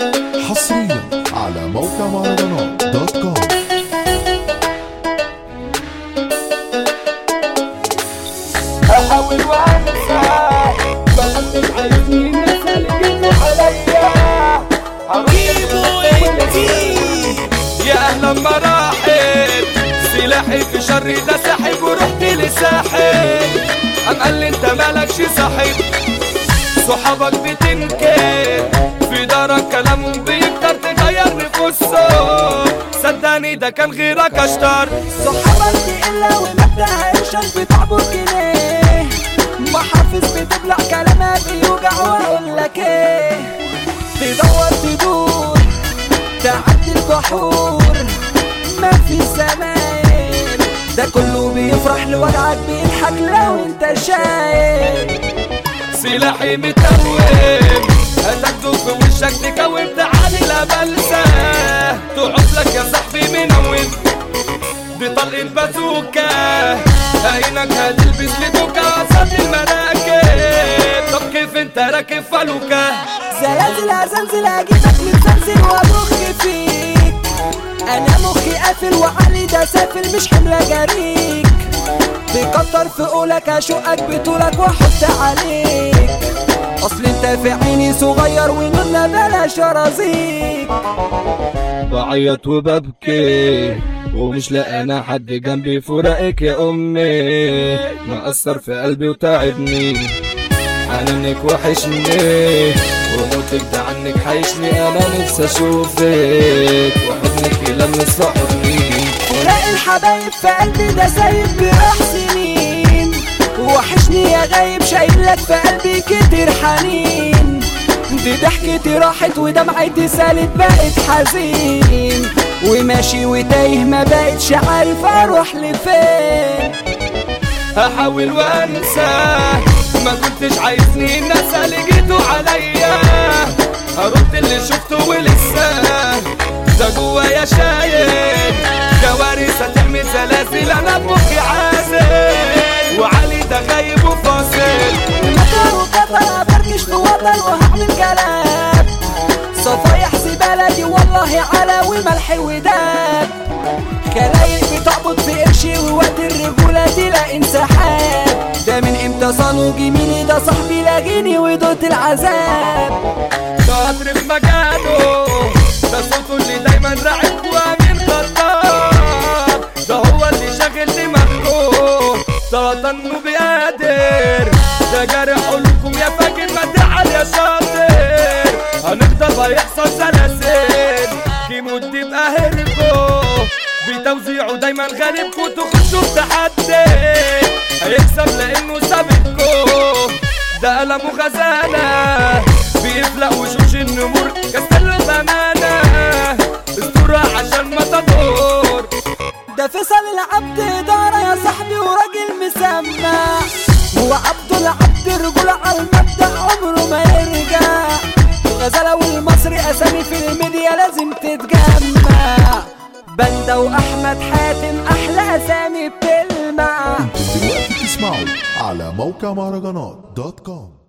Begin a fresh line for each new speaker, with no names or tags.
حصريا على موقع مهرجانات دوت كوم.
احاول وانسى بغلط عايزني الناس اللي جيتوا عليا يا اهلا مراحل سلاحي في شري ده ساحب ورحت لساحل قام قال لي انت مالكش صاحب صحابك بتنكر في دارك كلام بيكتر تغير نفوسه صدقني ده كان غيرك اشطر
صحابك تقلة ومبدأ هيشك بتعبر جنيه محافظ بتبلع كلامها بيوجع واقولك ايه تدور تعدي البحور ما في زمان ده كله بيفرح لوجعك بيضحك لو انت شايف
سلاحي متوم هتاخده في وشك تكون تعالي لا بلسه تقعد لك يا صاحبي منون دي طلقة بازوكا عينك هتلبس لدوكا قصاد المراكب طب كيف انت راكب فلوكا
زلازل هزنزل هجيبك متزلزل وابخ فيك انا مخي قافل وعلي ده سافل مش حمل جريك بكتر في قولك اشقك بطولك واحط عليك اصل انت في عيني صغير ونورنا بلاش رزيق
بعيط وببكي ومش لاقي حد جنبي فراقك يا امي مأثر في قلبي وتعبني حنانك وحشني وموتك ده عنك حيشني انا نفسي اشوفك وحضنك يلمس في حضني
فراق الحبايب في قلبي ده سايب جراح سنين وحشني يا غايب شايلك في قلبي كتير حنين دي ضحكتي راحت ودمعتي سالت بقت حزين وماشي وتايه ما بقتش عارف اروح لفين
هحاول وانسى ما كنتش عايزني الناس اللي جيتوا عليا هرد اللي شفته ولسه ده جوايا شايل كوارث هتعمل زلازل انا بمخي عازل وعلي ده غايب وفاصل
مكان وكفر بركش في وطن وهعمل كلام صفايح زبالتي والله على وملح وداب كلايق بتعبط في قرشي ووقت الرجولة تلاقي انسحاب ده من امتى صانوج يميني ده صاحبي لاقيني ودوت العذاب
ده قطر في مكانه ده صوته اللي دايما راعب وامين خطاب ده هو اللي شاغل دماغه ده طنه بيقادر ده جارح قلوبكم يا فاكر ما تعال يا شاطر هنفضل هيحصل سلاسل كيمو تبقى هربو بتوزيعه دايما غالبكوا تخشوا بتحدي هيكسب لانه سابقكوا ده قلمه خزانه بيفلق وشوش النمور كسر بامانه اسطوره عشان ما تدور
ده فيصل العبد إدارة يا صاحبي وراجل مسمع هو عبد العبد رجولة على المبدأ عمره ما يرجع الغزالة والمصري أسامي في الميديا لازم تتجمع بندة وأحمد حاتم أحلى أسامي بتلمع.
انتم دلوقتي تسمعوا على موقع مهرجانات دوت كوم.